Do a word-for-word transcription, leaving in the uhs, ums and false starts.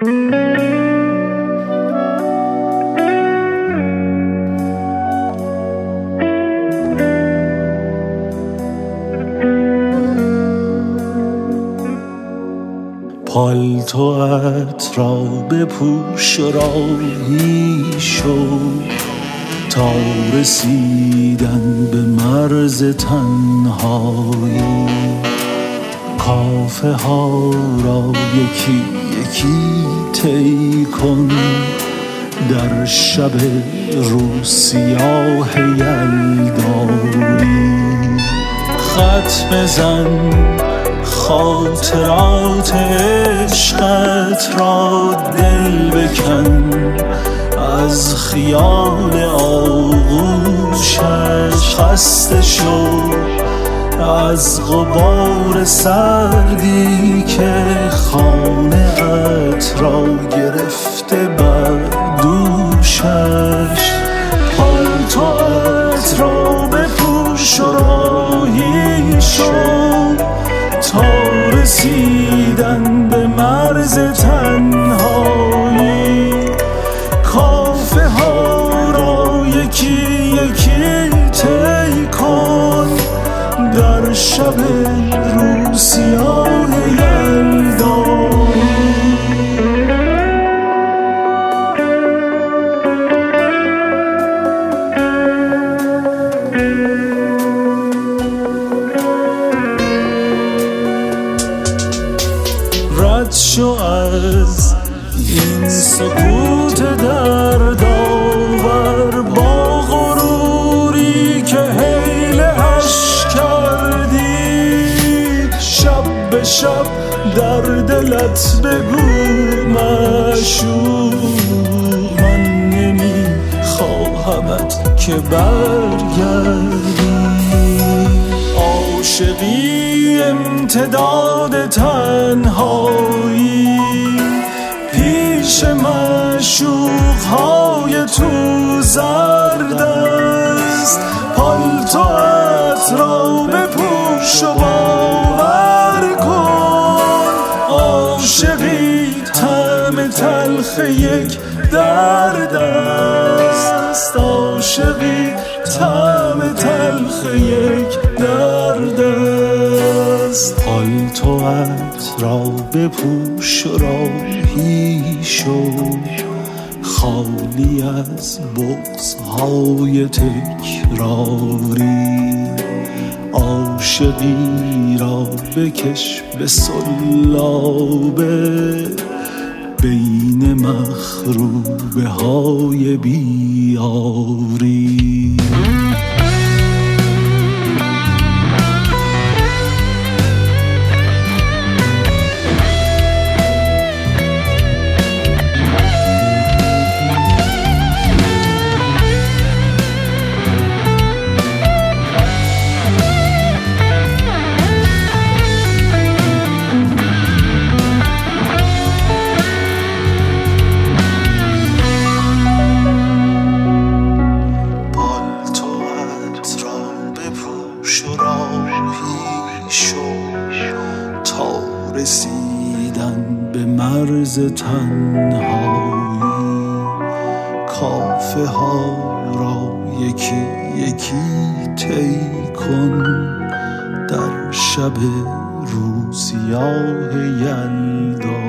پالتوات را بپوش و راهی شو تا رسیدن به مرز تنهایی. کافه ها را یکی یکی طی کن در شب روز سیاه یلدایی. خط بزن خاطرات عشقت را، دل بکن از خیال آغوشش. خسته شو از غبار سردی که خانه ات را گرفته بر دوشش. پالتوات را بپوش و راهی شو تا رسیدن به مرز تنهایی. کافه ها را یکی یکی طی کن در شب روز سیاه یلدایی. رد شو از این سکوت دردآور با غروری که حیله‌اش کردی. شب به شب در دلت بگو معشوق، من نمی خواهمت که برگردی. عاشقی امتداد تنهایی پیش معشوق‌های تو زرد است. پالتوات را بپوش و باور کن، عاشقی طعم تلخ یک درد است. عاشقی طعم تلخ یک درد است. پالتوات را بپوش و راهی شو خالی از بغض‌های تکراری. عاشقی را بکش به سلابه بین مخروبه های بیاری. تا رسیدن به مرز تنهایی. کافه ها را یکی یکی طی کن در شب روز سیاه یلدا.